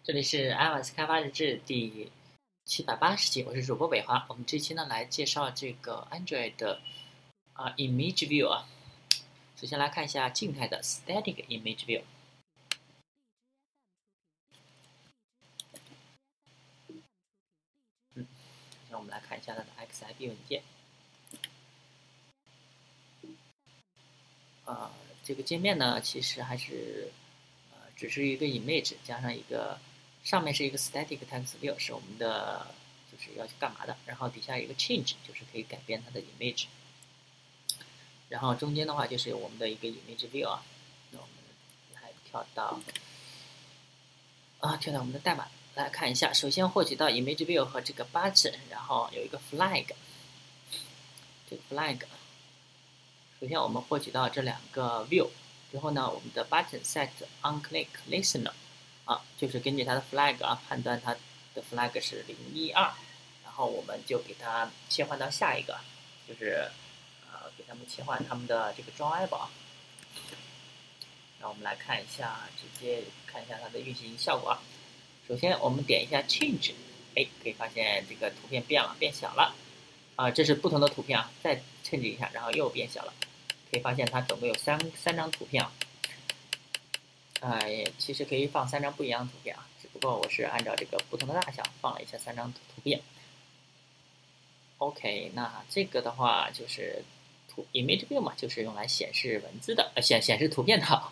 这里是 iOS 开发日志第780期，我是主播北华。我们这期呢来介绍这个 Android 的Image View 啊。首先来看一下静态的 Static Image View。首先我们来看一下它的 XIB 文件。这个界面呢其实还是只是一个 image 加上一个上面是一个 static text view 是我们的就是要去干嘛的，然后底下有一个 change 就是可以改变它的 image， 然后中间的话就是我们的一个 image view 啊。那我们来跳到我们的代码来看一下。首先获取到 image view 和这个 button， 然后有一个 flag， 这个 flag。首先我们获取到这两个 view 之后呢，我们的 button set onClick listener 就是根据它的 flag 判断它的 flag 是012，然后我们就给它切换到下一个，就是给他们切换他们的这个 driver。然后我们来看一下，直接看一下它的运行效果。首先我们点一下 change， 可以发现这个图片变了，变小了。这是不同的图片再change一下，然后又变小了。可以发现它总共有三张图片其实可以放3张不一样的图片只不过我是按照这个不同的大小放了一下3张图片。OK， 那这个的话就是image view 嘛，就是用来显示文字的，显示图片的。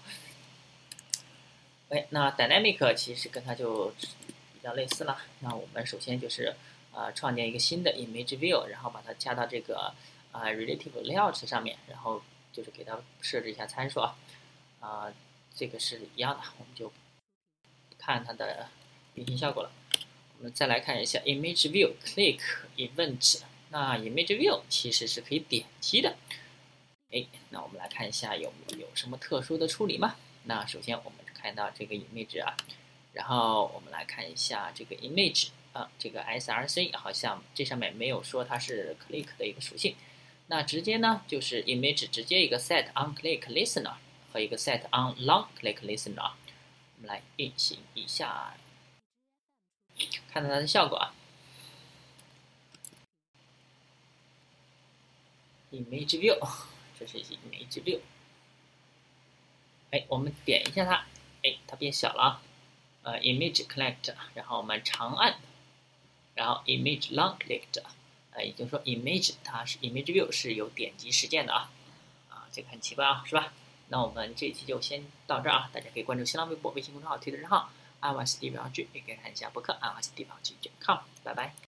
那 dynamic 其实跟它就比较类似了。那我们首先就是创建一个新的 image view， 然后把它加到这个relative layout 上面，然后就是给它设置一下参数这个是一样的，我们就看它的运行效果了。我们再来看一下 image view click event。那 image view 其实是可以点击的。那我们来看一下有什么特殊的处理吗？那首先我们看到这个 image 然后我们来看一下这个 image 这个 src 好像这上面没有说它是 click 的一个属性。那直接呢就是 image 直接一个 set onClick listener 和一个 set onLongClick listener。我们来运行一下，看到它的效果image view， 这是 image view。我们点一下它，它变小了image collect， 然后我们长按，然后 image long clicked， 也就是说 image 它是 image view 是有点击实践的这个很奇怪是吧？那我们这一期就先到这儿大家可以关注新浪微博、微信公众号、推特账号iOS 地表剧，也可以看一下博客iOS 地表剧.com，拜拜。